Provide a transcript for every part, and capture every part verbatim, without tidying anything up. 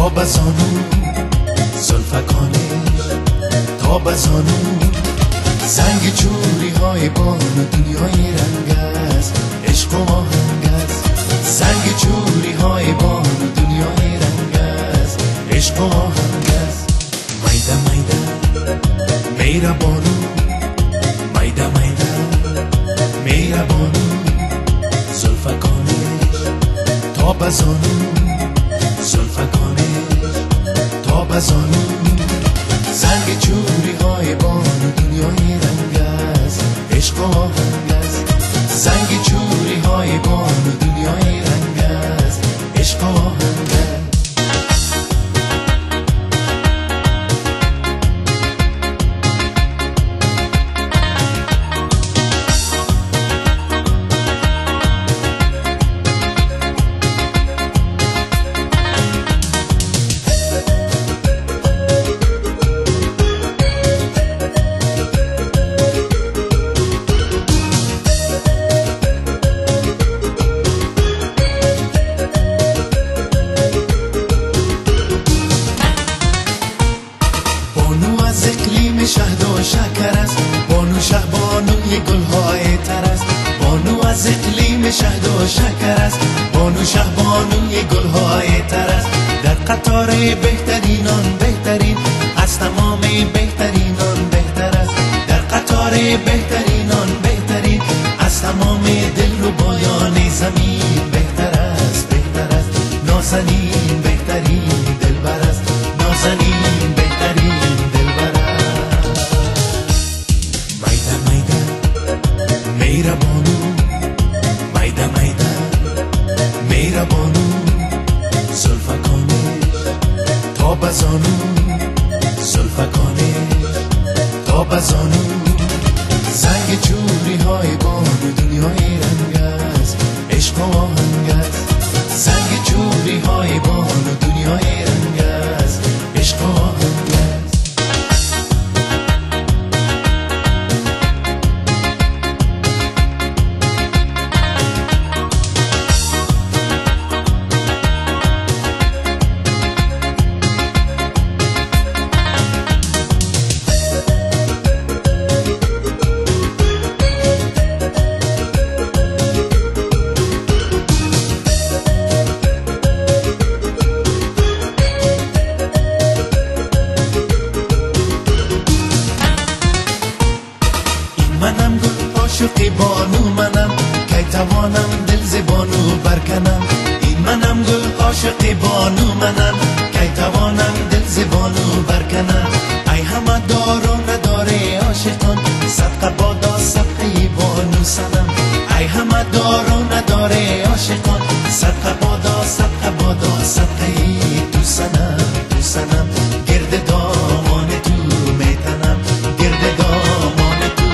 تا بزانو زلفکانش تا بزانو زنگ جوری های بان و دنیای رنگ است، عشق و آهنگ است. زنگ جوری های بان و دنیای رنگ است، عشق و آهنگ است. میده میده میره بانو، میده میده میره بانو زلفکانش تا بزانو زلفکانش تا بزانو زنگ جوری های بان و دنیای رنگ است، عشق و آهنگ است. زنگ جوری های بان و دنیای رنگ است، عشق و آهنگ است. شهد و شکر است، بانو شهبانوی گلهای تر است. بانو از اقلیم شهد و شکر است، بانو شهبانوی گلهای تر است. در قطار بهترینان بهترین، از تمام بهترینان بهتر است. در قطار بهترینان بهترین، از تمام دل و بایان زمین بهتر است بهتر است. نازنین بهترین دلبر است، نازنین بهترین میره بانو، میده میده میره بانو زلفکانش تا بزانو زلفکانش تا بزانو زنگ جوری های بان و دنیای رنگ است، عشق و آهنگ است. زنگ جوری های بان و دنیای رنگ است، عشق و آهنگ است. منم گل عاشق بانو منم، کی توانم دل ز بانو برکنم. این منم گل عاشق بانو منم، کی توانم دل ز بانو برکنم. ای همه دار و نداره عاشقان، صدقه بادا صدقه بانو سنم. ای همه دار و نداره عاشقان، صدقه بادا صدقه بادا صدقه تو سنم تو سنم. گرد دامان تو میتنم، گرد دامان تو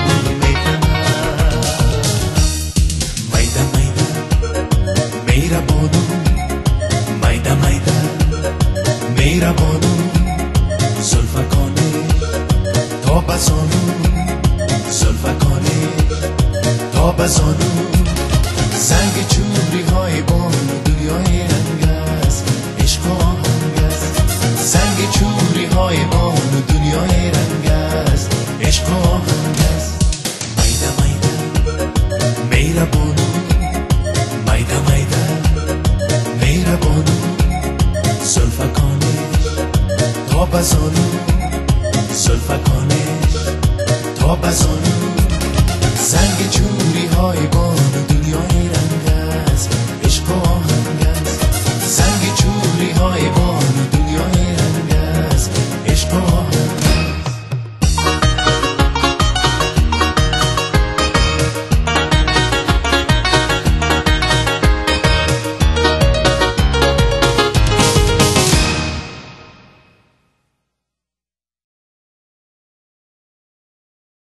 میره بانو، میده میده میره بانو زلفکانش تا بزانو زلفکانش تا بزانو زنگ جوری های بان و دنیای رنگ است، عشق و آهنگ است. زنگ جوری های بان و دنیای رنگ است، عشق و آهنگ است. میده میده میره بانو، میده میده میره بانو زلفکانش تا بزانو زلفکانش تا بزانو زنگ جوری های بان و دنیای رنگ است، عشق و آهنگ است. زنگ جوری های